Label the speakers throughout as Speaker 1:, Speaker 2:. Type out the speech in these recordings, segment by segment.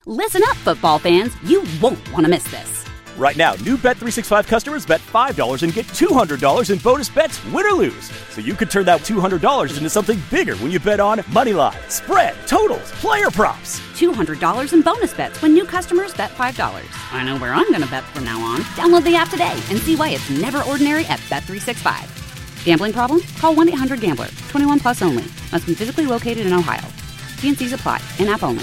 Speaker 1: Listen up, football fans. You won't want to miss this.
Speaker 2: Right now, new Bet365 customers bet $5 and get $200 in bonus bets, win or lose. So you could turn that $200 into something bigger when you bet on money line, spread, totals, player props.
Speaker 1: $200 in bonus bets when new customers bet $5. I know where I'm going to bet from now on. Download the app today and see why it's never ordinary at Bet365. Gambling problem? Call 1-800-GAMBLER. 21 plus only. Must be physically located in Ohio. T&Cs apply. In-app only.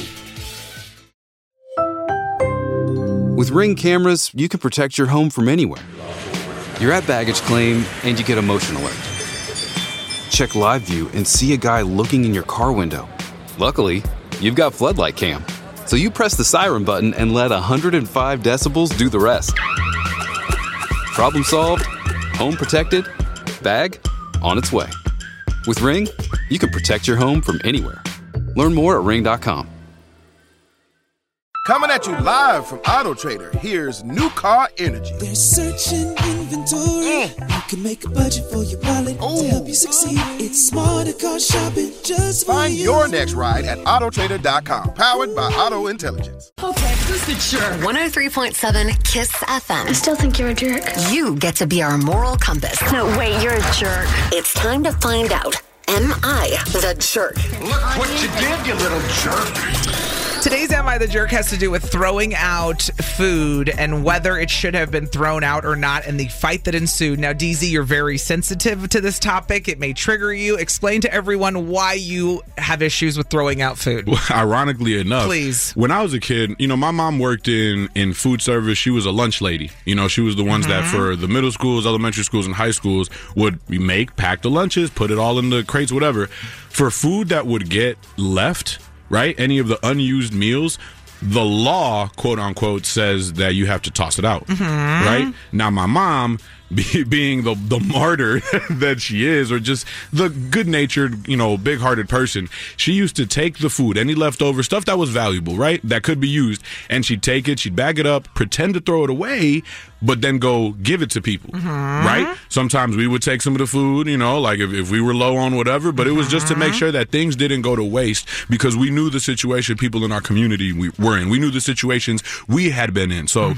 Speaker 3: With Ring cameras, you can protect your home from anywhere. You're at baggage claim, and you get a motion alert. Check live view and see a guy looking in your car window. Luckily, you've got Floodlight Cam. So you press the siren button and let 105 decibels do the rest. Problem solved, home protected, bag on its way. With Ring, you can protect your home from anywhere. Learn more at ring.com.
Speaker 4: Coming at you live from Auto Trader, here's New Car Energy.
Speaker 5: There's searching inventory. You can make a budget for your wallet to help you succeed. It's smarter car shopping just for
Speaker 4: Find
Speaker 5: you.
Speaker 4: your next ride at autotrader.com. Powered by Auto Intelligence.
Speaker 6: Okay, who's the jerk?
Speaker 7: 103.7 KISS FM.
Speaker 8: I still think you're a jerk.
Speaker 7: You get to be our moral compass.
Speaker 8: No, wait, you're a jerk.
Speaker 7: It's time to find out. Am I the jerk?
Speaker 9: Look what you did, you little jerk.
Speaker 10: Today's Am I the Jerk has to do with throwing out food and whether it should have been thrown out or not and the fight that ensued. Now, DZ, you're very sensitive to this topic. It may trigger you. Explain to everyone why you have issues with throwing out food.
Speaker 11: Well, ironically enough,
Speaker 10: please.
Speaker 11: When I was a kid, my mom worked in food service. She was a lunch lady. She was the ones that for the middle schools, elementary schools, and high schools would pack the lunches, put it all in the crates, whatever. For food that would get left, right? Any of the unused meals, the law, quote unquote, says that you have to toss it out, right? Now, my mom, being the martyr that she is, or just the good-natured, big-hearted person, she used to take the food, any leftover stuff that was valuable, right, that could be used, and she'd take it, she'd bag it up, pretend to throw it away, but then go give it to people, right? Sometimes we would take some of the food, like if we were low on whatever, but it was just to make sure that things didn't go to waste because we knew the situation people in our community were in. We knew the situations we had been in. So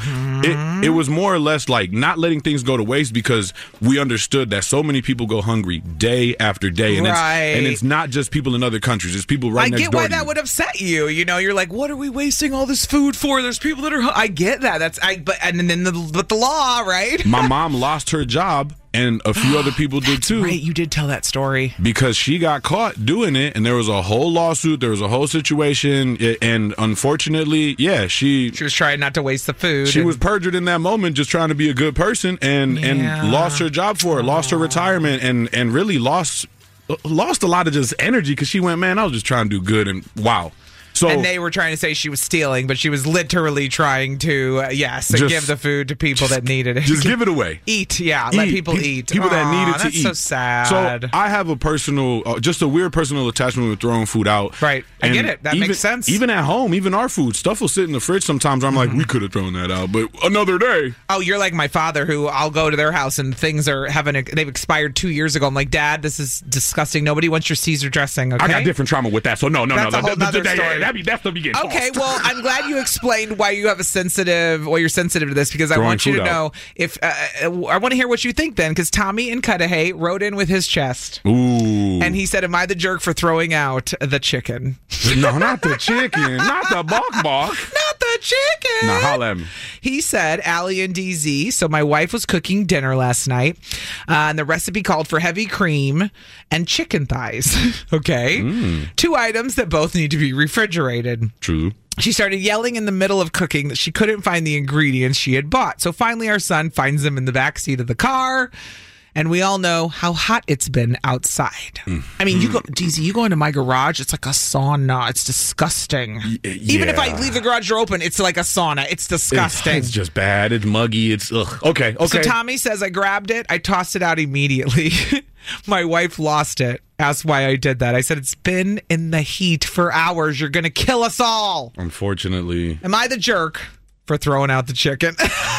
Speaker 11: it was more or less like not letting things go to waste because we understood that so many people go hungry day after day. And, it's not just people in other countries. It's people right next door to you.
Speaker 10: I get why that would upset you. You're like, what are we wasting all this food for? There's people that are... I get that. But the law, right?
Speaker 11: My mom lost her job, and a few other people did too.
Speaker 10: Right, you did tell that story.
Speaker 11: Because she got caught doing it, and there was a whole lawsuit, there was a whole situation, and unfortunately, she
Speaker 10: was trying not to waste the food.
Speaker 11: She was perjured in that moment, just trying to be a good person, and lost her job for it, lost her retirement, and really lost a lot of just energy because she went, man, I was just trying to do good, and wow.
Speaker 10: And they were trying to say she was stealing, but she was literally trying to, give the food to people that needed it.
Speaker 11: Just give it away.
Speaker 10: Let people eat.
Speaker 11: People that needed to eat.
Speaker 10: That's so sad.
Speaker 11: So I have just a weird personal attachment with throwing food out.
Speaker 10: Right. I get it. That makes sense.
Speaker 11: Even at home, even our food, stuff will sit in the fridge sometimes. I'm like, we could have thrown that out, but another day.
Speaker 10: Oh, you're like my father, who I'll go to their house and things they've expired 2 years ago. I'm like, Dad, this is disgusting. Nobody wants your Caesar dressing, okay?
Speaker 11: I got different trauma with that, so no.
Speaker 10: That's a whole nother story.
Speaker 11: That's the beginning.
Speaker 10: Okay, well, I'm glad you explained why you're sensitive to this, because I want you to know if I want to hear what you think then, because Tommy in Cudahy wrote in with his chest.
Speaker 11: Ooh.
Speaker 10: And he said, am I the jerk for throwing out the chicken?
Speaker 11: No, not the chicken. Not the bok.
Speaker 10: Not the chicken.
Speaker 11: Now, holla at me.
Speaker 10: He said, Allie and DZ, so my wife was cooking dinner last night, and the recipe called for heavy cream and chicken thighs. Okay? 2 items that both need to be refrigerated.
Speaker 11: True.
Speaker 10: She started yelling in the middle of cooking that she couldn't find the ingredients she had bought. So finally our son finds them in the backseat of the car. And we all know how hot it's been outside. I mean, DZ, you go into my garage, it's like a sauna. It's disgusting. Even if I leave the garage door open, it's like a sauna. It's disgusting.
Speaker 11: It's just bad. It's muggy. It's ugh. Okay.
Speaker 10: So Tommy says, I grabbed it. I tossed it out immediately. My wife lost it. Asked why I did that. I said, it's been in the heat for hours. You're going to kill us all.
Speaker 11: Unfortunately.
Speaker 10: Am I the jerk for throwing out the chicken?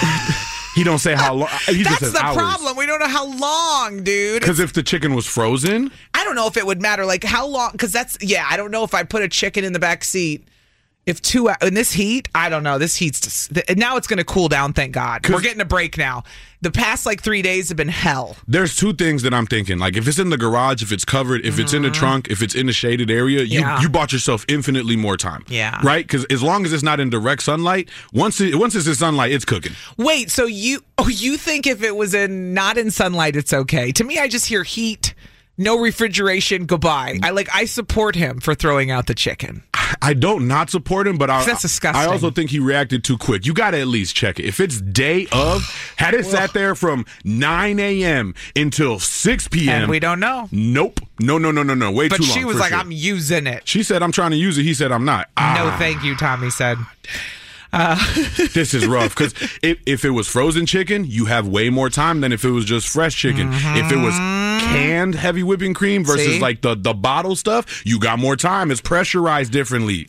Speaker 11: He don't say how long. He just says
Speaker 10: the
Speaker 11: hours.
Speaker 10: problem. We don't know how long, dude.
Speaker 11: Because if the chicken was frozen?
Speaker 10: I don't know if it would matter. Like, how long? Because I don't know if I put a chicken in the back seat. If in this heat, I don't know. This heat's now it's going to cool down. Thank God. We're getting a break now. The past 3 days have been hell.
Speaker 11: There's two things that I'm thinking. Like, if it's in the garage, if it's covered, if it's in the trunk, if it's in the shaded area, you bought yourself infinitely more time.
Speaker 10: Yeah.
Speaker 11: Right? Because as long as it's not in direct sunlight, once it's in sunlight, it's cooking.
Speaker 10: Wait, so you think if it was not in sunlight, it's okay? To me, I just hear heat. No refrigeration, goodbye. I support him for throwing out the chicken.
Speaker 11: I don't not support him, but
Speaker 10: that's disgusting.
Speaker 11: I also think he reacted too quick. You got to at least check it. If it's day of, had it sat there from 9 a.m. until 6 p.m.
Speaker 10: And we don't know.
Speaker 11: Nope. No. Way too long.
Speaker 10: But she was like,
Speaker 11: sure.
Speaker 10: I'm using it.
Speaker 11: She said, I'm trying to use it. He said, I'm not.
Speaker 10: No, thank you, Tommy said.
Speaker 11: This is rough because if it was frozen chicken, you have way more time than if it was just fresh chicken. If it was canned heavy whipping cream versus the bottle stuff, you got more time. It's pressurized differently.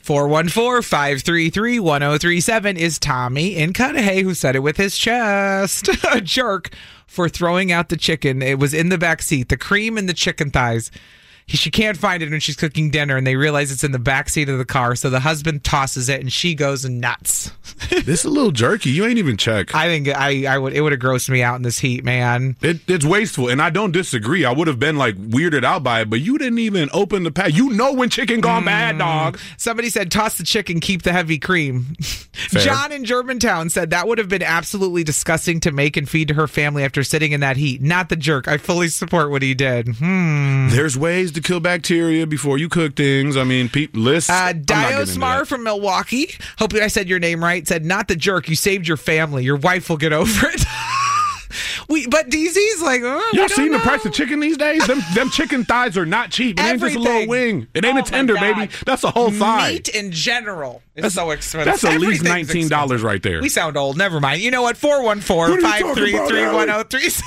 Speaker 10: 414-533-1037 is Tommy in Cudahy who said it with his chest. A jerk for throwing out the chicken. It was in the back seat. The cream and the chicken thighs. She can't find it when she's cooking dinner, and they realize it's in the backseat of the car. So the husband tosses it, and she goes nuts.
Speaker 11: This is a little jerky. You ain't even check.
Speaker 10: I think it would have grossed me out in this heat, man.
Speaker 11: It's wasteful, and I don't disagree. I would have been weirded out by it, but you didn't even open the pack. You know when chicken gone bad, dog.
Speaker 10: Somebody said toss the chicken, keep the heavy cream.
Speaker 11: Fair.
Speaker 10: John in Germantown said that would have been absolutely disgusting to make and feed to her family after sitting in that heat. Not the jerk. I fully support what he did.
Speaker 11: There's ways to kill bacteria before you cook things. I mean, lists.
Speaker 10: Diosmar from Milwaukee, hope I said your name right, said, not the jerk. You saved your family. Your wife will get over it. But DZ's like,
Speaker 11: y'all seen the price of chicken these days? Them chicken thighs are not cheap. It ain't just a little wing. It ain't a tender, baby. That's a whole thigh.
Speaker 10: Meat in general is so expensive.
Speaker 11: That's at least $19 right there.
Speaker 10: We sound old. Never mind. You know what? 414-533-1037.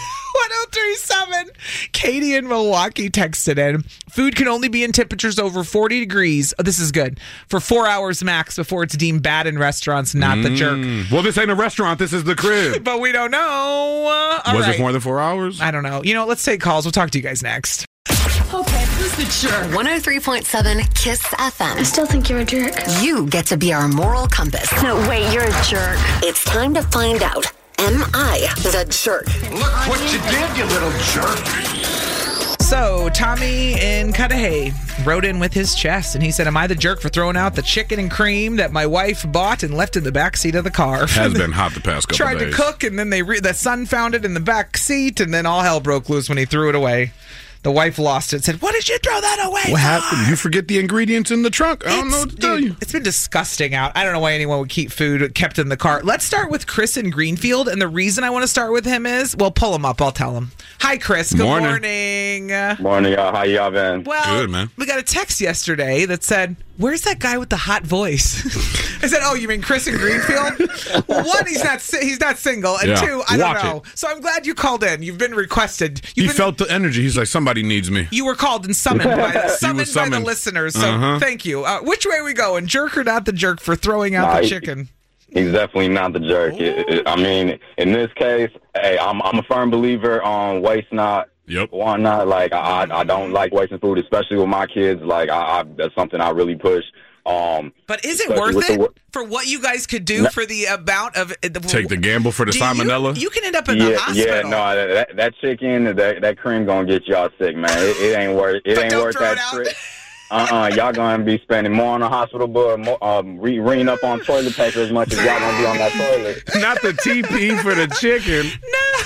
Speaker 10: Katie in Milwaukee texted in. Food can only be in temperatures over 40 degrees. Oh, this is good. For 4 hours max before it's deemed bad in restaurants, not the jerk.
Speaker 11: Well, this ain't a restaurant. This is the crib.
Speaker 10: But we don't know.
Speaker 11: Was it more than 4 hours?
Speaker 10: I don't know. Let's take calls. We'll talk to you guys next.
Speaker 7: Okay, who's the jerk? 103.7 Kiss FM.
Speaker 8: I still think you're a jerk.
Speaker 7: You get to be our moral compass.
Speaker 8: No, wait, you're a jerk.
Speaker 7: It's time to find out. Am I the jerk?
Speaker 9: Look what you did, you little jerk.
Speaker 10: So, Tommy in Cudahy wrote in with his chest, and he said, am I the jerk for throwing out the chicken and cream that my wife bought and left in the backseat of the car?
Speaker 11: Has been hot the past couple
Speaker 10: Tried
Speaker 11: days.
Speaker 10: to cook, and then the son found it in the back seat, and then all hell broke loose when he threw it away. The wife lost it, said, what did you throw that away
Speaker 11: What
Speaker 10: for?
Speaker 11: happened? You forget the ingredients in the trunk. I don't know what to tell you.
Speaker 10: It's been disgusting out. I don't know why anyone would keep food kept in the car. Let's start with Chris in Greenfield. And the reason I want to start with him is, well, pull him up. I'll tell him. Hi, Chris. Good morning.
Speaker 6: Morning, y'all. How y'all been?
Speaker 10: Well,
Speaker 11: good, man.
Speaker 10: We got a text yesterday that said, where's that guy with the hot voice? I said, oh, you mean Chris in Greenfield? Well, one, he's not single. And two, I don't know. So I'm glad you called in. You've been requested.
Speaker 11: He felt the energy. He's like, somebody needs me.
Speaker 10: You were called and summoned by the listeners. So thank you. Which way are we going? Jerk or not the jerk for throwing out the chicken?
Speaker 6: He's definitely not the jerk. I mean, in this case, hey, I'm a firm believer on waste not.
Speaker 11: Yep.
Speaker 6: Want not. Like, I don't like wasting food, especially with my kids. Like, that's something I really push.
Speaker 10: But is it worth it for what you guys could do for the amount of
Speaker 11: take the gamble for the salmonella?
Speaker 10: You can end up in the hospital.
Speaker 6: Yeah, no, that chicken, that cream gonna get y'all sick, man. It ain't worth. It ain't worth that trip. Y'all gonna be spending more on the hospital bill, reading up on toilet paper as much as y'all gonna be on that toilet.
Speaker 11: Not the TP for the chicken.
Speaker 10: No.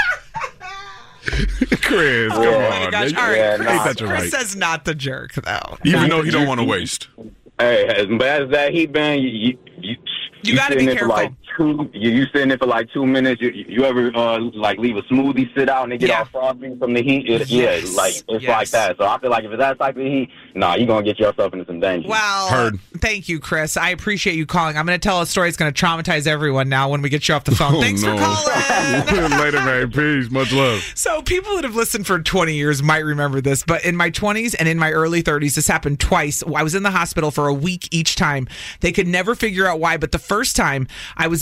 Speaker 11: Chris, come on.
Speaker 10: Gosh. All right, Chris
Speaker 11: right.
Speaker 10: says not the jerk, though.
Speaker 11: Even though he don't want to waste.
Speaker 6: Hey, as bad as that heat been, you
Speaker 10: got to be careful.
Speaker 6: You sitting there for like 2 minutes. You ever leave a smoothie sit out and it get all frosty from the heat? It's like that. So I feel like if it's that type of heat, you're gonna get yourself into some danger.
Speaker 10: Well, thank you, Chris. I appreciate you calling. I'm gonna tell a story that's gonna traumatize everyone now when we get you off the phone. Thanks for calling.
Speaker 11: Later, man. Peace. Much love.
Speaker 10: So people that have listened for 20 years might remember this, but in my 20s and in my early 30s, this happened twice. I was in the hospital for a week each time. They could never figure out why, but the first time I was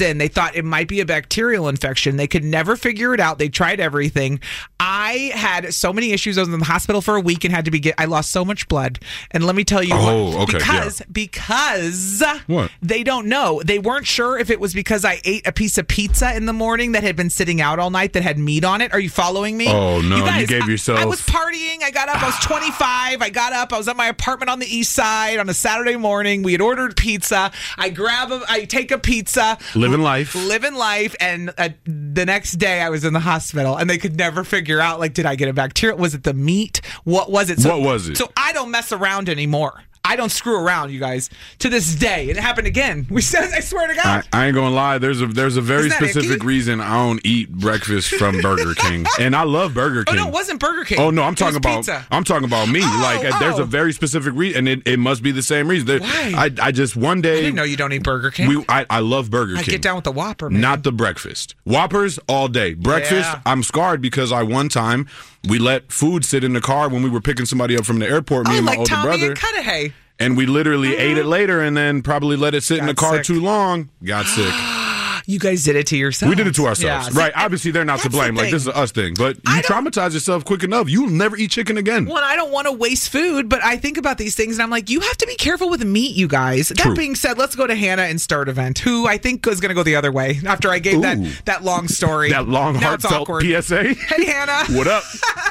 Speaker 10: in. They thought it might be a bacterial infection. They could never figure it out. They tried everything. I had so many issues. I was in the hospital for a week and had to I lost so much blood. And let me tell you because
Speaker 11: what?
Speaker 10: They don't know. They weren't sure if it was because I ate a piece of pizza in the morning that had been sitting out all night that had meat on it. Are you following me?
Speaker 11: Oh, no.
Speaker 10: You guys,
Speaker 11: you gave yourself...
Speaker 10: I was partying. I got up. I was 25. I got up. I was at my apartment on the east side on a Saturday morning. We had ordered pizza. I take a pizza.
Speaker 11: Living life.
Speaker 10: And the next day I was in the hospital and they could never figure out, like, did I get a bacteria? Was it the meat? What was it?
Speaker 11: What was it?
Speaker 10: So I don't mess around anymore. I don't screw around, you guys. To this day, it happened again. I swear to God.
Speaker 11: I ain't gonna lie. There's a very specific reason I don't eat breakfast from Burger King, and I love Burger King.
Speaker 10: Oh no, it wasn't Burger King.
Speaker 11: Oh no, I'm talking about
Speaker 10: pizza.
Speaker 11: I'm talking about me. There's a very specific reason, and it must be the same reason.
Speaker 10: Why?
Speaker 11: I just one day.
Speaker 10: I didn't know you don't eat Burger King.
Speaker 11: I love Burger King.
Speaker 10: I get down with the Whopper, man.
Speaker 11: Not the breakfast. Whoppers all day. Breakfast.
Speaker 10: Yeah.
Speaker 11: I'm scarred because one time we let food sit in the car when we were picking somebody up from the airport. Me and my older
Speaker 10: Tommy
Speaker 11: brother.
Speaker 10: And Cudahy.
Speaker 11: And we literally ate it later and then probably let it sit in the car too long. Got sick.
Speaker 10: You guys did it to yourselves.
Speaker 11: We did it to ourselves.
Speaker 10: Yeah.
Speaker 11: Right. Obviously, they're not to blame. Like, this is us thing. But you traumatize yourself quick enough. You'll never eat chicken again.
Speaker 10: Well, I don't want to waste food, but I think about these things and I'm like, you have to be careful with meat, you guys.
Speaker 11: True.
Speaker 10: That being said, let's go to Hannah in Start Event, who I think is going to go the other way after I gave that long story.
Speaker 11: That long, heartfelt PSA.
Speaker 10: Hey, Hannah.
Speaker 11: What up?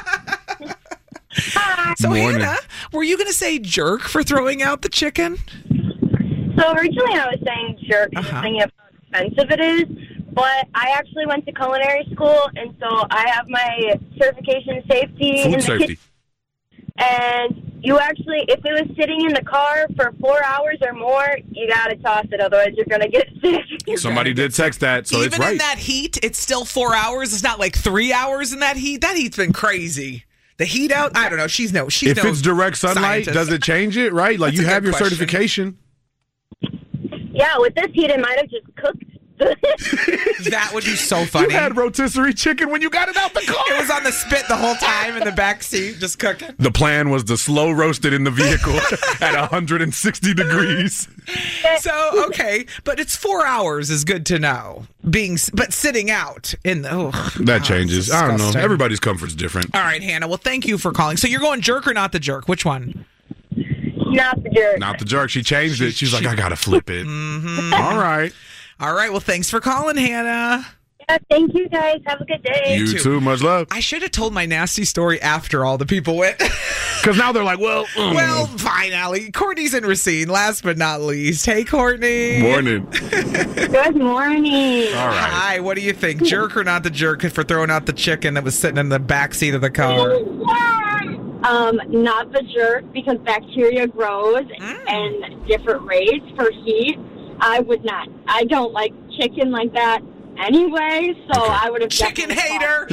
Speaker 12: Hi.
Speaker 10: So,
Speaker 11: Morning.
Speaker 10: Hannah, were you going to say jerk for throwing out the chicken?
Speaker 12: So originally I was saying jerk, just thinking of how expensive it is. But I actually went to culinary school, and so I have my certification in safety.
Speaker 11: Food safety.
Speaker 12: And you actually, if it was sitting in the car for 4 hours or more, you got to toss it. Otherwise, you're going to get sick.
Speaker 11: Somebody did text that, so it's right.
Speaker 10: Even in that heat, it's still 4 hours. It's not like 3 hours in that heat. That heat's been crazy. The heat out, I don't know. She's
Speaker 11: if it's direct sunlight,
Speaker 10: scientist.
Speaker 11: does it change it, right? Like,
Speaker 10: That's
Speaker 11: you
Speaker 10: a
Speaker 11: have
Speaker 10: good
Speaker 11: your
Speaker 10: question.
Speaker 11: certification.
Speaker 12: Yeah, with this heat, it might have just cooked.
Speaker 10: That would be so funny.
Speaker 11: You had rotisserie chicken when you got it out the car.
Speaker 10: It was on the spit the whole time in the back seat, just cooking.
Speaker 11: The plan was to slow roast it in the vehicle at 160 degrees.
Speaker 10: So, okay, but it's 4 hours is good to know. But sitting out in the
Speaker 11: that changes. I don't know.
Speaker 10: disgusting.
Speaker 11: Everybody's comfort's different.
Speaker 10: All right, Hannah. Well, thank you for calling. So you're going jerk or not the jerk? Which one?
Speaker 12: Not the jerk.
Speaker 11: Not the jerk. She changed it. She's like, I gotta flip it.
Speaker 10: Mm-hmm.
Speaker 11: All right.
Speaker 10: All right. Well, thanks for calling, Hannah.
Speaker 12: Yeah, thank you guys. Have a good day.
Speaker 11: You too. Much love.
Speaker 10: I should have told my nasty story after all the people went.
Speaker 11: Because now they're like, well,
Speaker 10: fine, Allie. Courtney's in Racine, last but not least. Hey, Courtney.
Speaker 11: Morning.
Speaker 12: Good morning.
Speaker 11: All right.
Speaker 10: Hi, what do you think? Jerk or not the jerk for throwing out the chicken that was sitting in the back seat of the car?
Speaker 13: Not the jerk, because bacteria grows and different rates for heat. I would not. I don't like chicken like that anyway, so I would have
Speaker 10: chicken hater.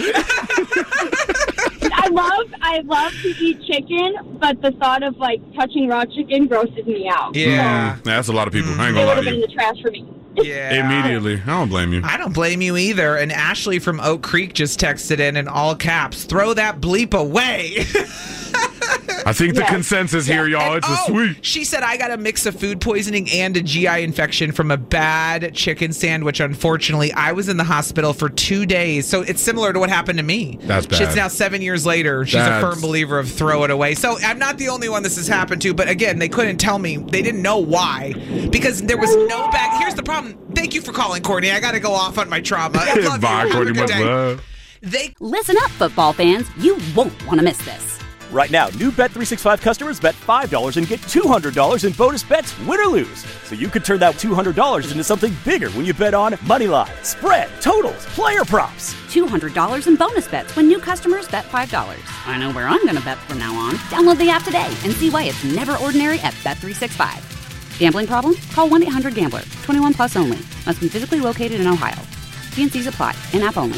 Speaker 13: I love to eat chicken, but the thought of like touching raw chicken grosses me out.
Speaker 10: Yeah.
Speaker 11: That's a lot of people. I ain't
Speaker 13: It
Speaker 11: gonna
Speaker 13: would
Speaker 11: lie
Speaker 13: have
Speaker 11: to
Speaker 13: been
Speaker 11: you.
Speaker 13: in the trash for me.
Speaker 10: Yeah.
Speaker 11: Immediately. I don't blame you.
Speaker 10: I don't blame you either. And Ashley from Oak Creek just texted in all caps, throw that bleep away.
Speaker 11: I think the consensus here, y'all, it's a sweet.
Speaker 10: She said, I got a mix of food poisoning and a GI infection from a bad chicken sandwich. Unfortunately, I was in the hospital for 2 days. So it's similar to what happened to me.
Speaker 11: That's bad.
Speaker 10: She's now 7 years later. She's a firm believer of throw it away. So I'm not the only one this has happened to. But again, they couldn't tell me. They didn't know why. Because there was no back. Here's the problem. Thank you for calling, Courtney. I got to go off on my trauma. I love
Speaker 11: Bye,
Speaker 10: you. Have a
Speaker 11: Courtney.
Speaker 10: good
Speaker 11: Much
Speaker 10: day.
Speaker 11: love.
Speaker 1: Listen up, football fans. You won't want to miss this.
Speaker 2: Right now, new Bet365 customers bet $5 and get $200 in bonus bets, win or lose. So you could turn that $200 into something bigger when you bet on money line, spread, totals, player props.
Speaker 1: $200 in bonus bets when new customers bet $5. I know where I'm going to bet from now on. Download the app today and see why it's never ordinary at Bet365. Gambling problem? Call 1-800-GAMBLER. 21 plus only. Must be physically located in Ohio. T&Cs apply. In-app only.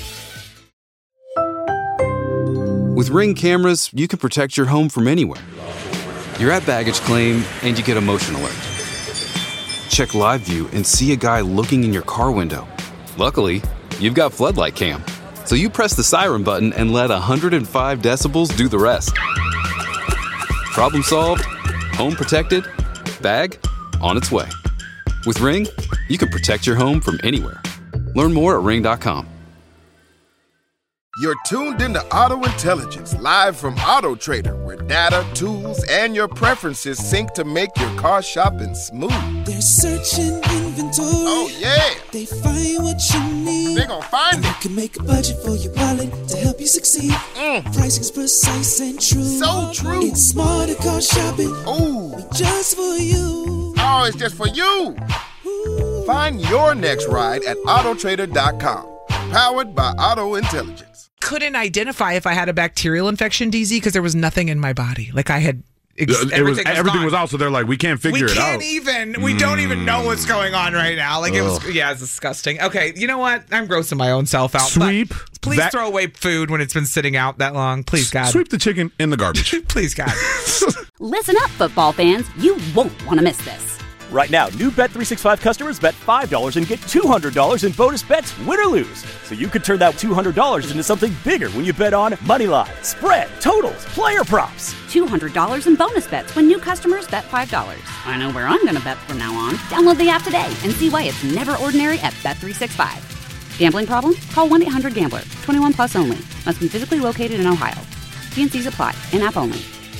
Speaker 3: With Ring cameras, you can protect your home from anywhere. You're at baggage claim and you get a motion alert. Check live view and see a guy looking in your car window. Luckily, you've got floodlight cam. So you press the siren button and let 105 decibels do the rest. Problem solved, home protected, bag on its way. With Ring, you can protect your home from anywhere. Learn more at Ring.com.
Speaker 4: You're tuned into Auto Intelligence, live from Auto Trader, where data, tools, and your preferences sync to make your car shopping smooth.
Speaker 5: They're searching inventory.
Speaker 4: Oh, yeah.
Speaker 5: They find what you need.
Speaker 4: They're gonna find it.
Speaker 5: You can make a budget for your wallet to help you succeed. Pricing's precise and true.
Speaker 4: So true.
Speaker 5: It's smarter car shopping.
Speaker 4: Ooh.
Speaker 5: Just for you.
Speaker 4: Oh, it's just for you. Ooh. Find your next ride at Autotrader.com. Powered by Auto Intelligence.
Speaker 10: Couldn't identify if I had a bacterial infection, DZ, because there was nothing in my body. Like I had everything
Speaker 11: was out, so they're like, we can't figure it out.
Speaker 10: We don't even know what's going on right now. Like it's disgusting. Okay, you know what? I'm grossing my own self out.
Speaker 11: Sweep.
Speaker 10: Please throw away food when it's been sitting out that long. Please, God.
Speaker 11: Sweep the chicken in the garbage.
Speaker 10: Please, God.
Speaker 1: Listen up, football fans. You won't want to miss this.
Speaker 2: Right now, new Bet365 customers bet $5 and get $200 in bonus bets, win or lose. So you could turn that $200 into something bigger when you bet on moneyline, spread, totals, player props.
Speaker 1: $200 in bonus bets when new customers bet $5. I know where I'm going to bet from now on. Download the app today and see why it's never ordinary at Bet365. Gambling problem? Call 1-800-GAMBLER. 21 plus only. Must be physically located in Ohio. T&Cs apply. In-app only.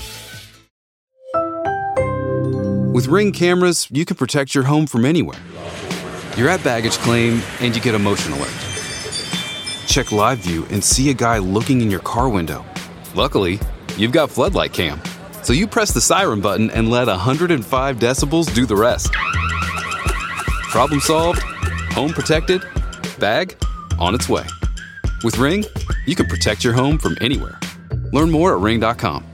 Speaker 3: With Ring cameras, you can protect your home from anywhere. You're at baggage claim and you get a motion alert. Check live view and see a guy looking in your car window. Luckily, you've got floodlight cam. So you press the siren button and let 105 decibels do the rest. Problem solved, home protected, bag on its way. With Ring, you can protect your home from anywhere. Learn more at Ring.com.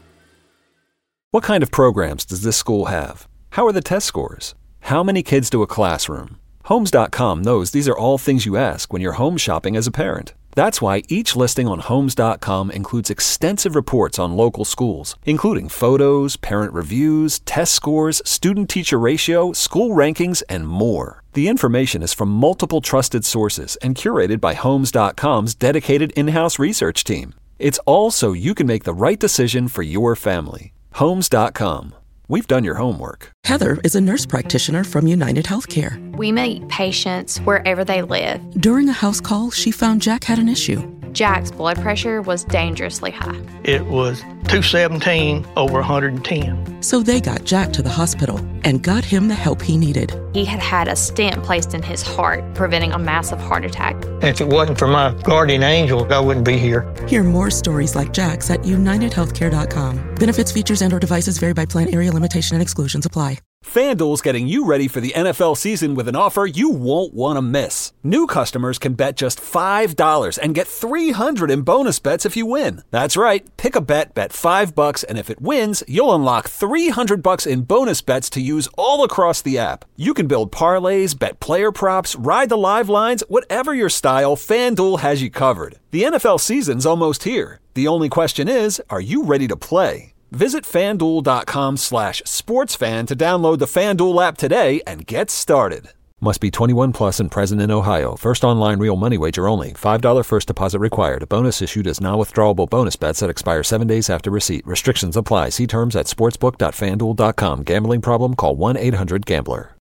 Speaker 14: What kind of programs does this school have? How are the test scores? How many kids do a classroom? Homes.com knows these are all things you ask when you're home shopping as a parent. That's why each listing on Homes.com includes extensive reports on local schools, including photos, parent reviews, test scores, student-teacher ratio, school rankings, and more. The information is from multiple trusted sources and curated by Homes.com's dedicated in-house research team. It's all so you can make the right decision for your family. Homes.com. We've done your homework.
Speaker 15: Heather is a nurse practitioner from United Healthcare.
Speaker 16: We meet patients wherever they live.
Speaker 15: During a house call, she found Jack had an issue.
Speaker 16: Jack's blood pressure was dangerously high.
Speaker 17: It was 217 over 110.
Speaker 15: So they got Jack to the hospital and got him the help he needed.
Speaker 16: He had had a stent placed in his heart, preventing a massive heart attack.
Speaker 17: If it wasn't for my guardian angel, I wouldn't be here.
Speaker 15: Hear more stories like Jack's at UnitedHealthcare.com. Benefits, features, and/or devices vary by plan, area, limitation, and exclusions apply.
Speaker 14: FanDuel's getting you ready for the NFL season with an offer you won't want to miss. New customers can bet just $5 and get $300 in bonus bets if you win. That's right. Pick a bet $5, and if it wins, you'll unlock $300 in bonus bets to use all across the app. You can build parlays, bet player props, ride the live lines, whatever your style, FanDuel has you covered. The NFL season's almost here. The only question is, are you ready to play? Visit FanDuel.com/sportsfan to download the FanDuel app today and get started. Must be 21 plus and present in Ohio. First online real money wager only. $5 first deposit required. Bonus issued as non-withdrawable bonus bets that expire 7 days after receipt. Restrictions apply. See terms at sportsbook.fanduel.com. Gambling problem? Call 1-800-GAMBLER.